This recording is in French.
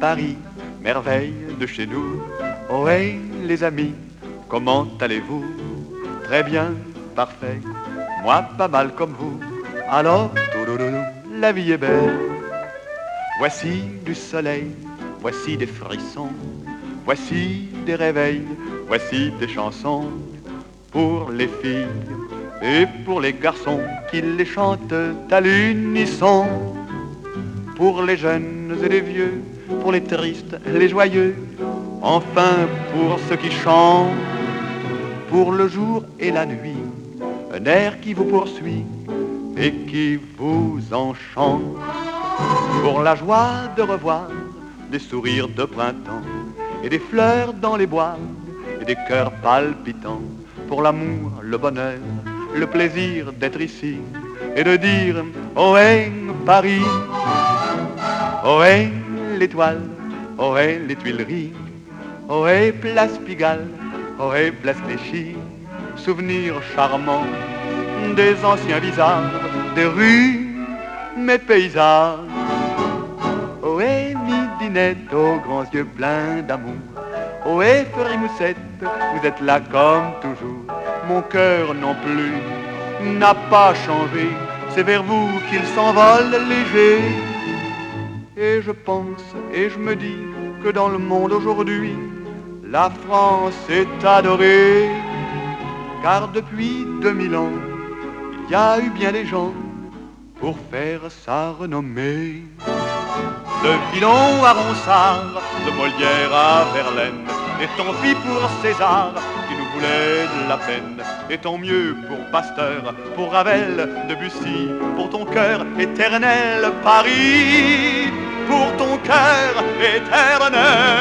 Paris, merveille de chez nous. Ohé, les amis, comment allez-vous? Très bien, parfait, moi pas mal comme vous. Alors, toulouloulou, la vie est belle. Voici du soleil, voici des frissons, voici des réveils, voici des chansons pour les filles et pour les garçons qui les chantent à l'unisson. Pour les jeunes et les vieux, pour les tristes, les joyeux, enfin pour ceux qui chantent, pour le jour et la nuit, un air qui vous poursuit et qui vous enchante. Pour la joie de revoir des sourires de printemps et des fleurs dans les bois et des cœurs palpitants. Pour l'amour, le bonheur, le plaisir d'être ici et de dire ohé Paris, ohé l'étoile, ohé les Tuileries, ohé place Pigalle, ohé place Clichy. Souvenirs charmants des anciens visages, des rues, mes paysages. Ohé midinette aux grands yeux pleins d'amour, ohé Ferimoussette, vous êtes là comme toujours. Mon cœur non plus n'a pas changé, c'est vers vous qu'il s'envole léger. Et je pense et je me dis que dans le monde aujourd'hui, la France est adorée. Car depuis 2000 ans, il y a eu bien des gens pour faire sa renommée. De Villon à Ronsard, de Molière à Verlaine, et tant pis pour César qui nous voulait de la peine. Et tant mieux pour Pasteur, pour Ravel, Debussy, pour ton cœur éternel Paris, pour ton cœur éternel.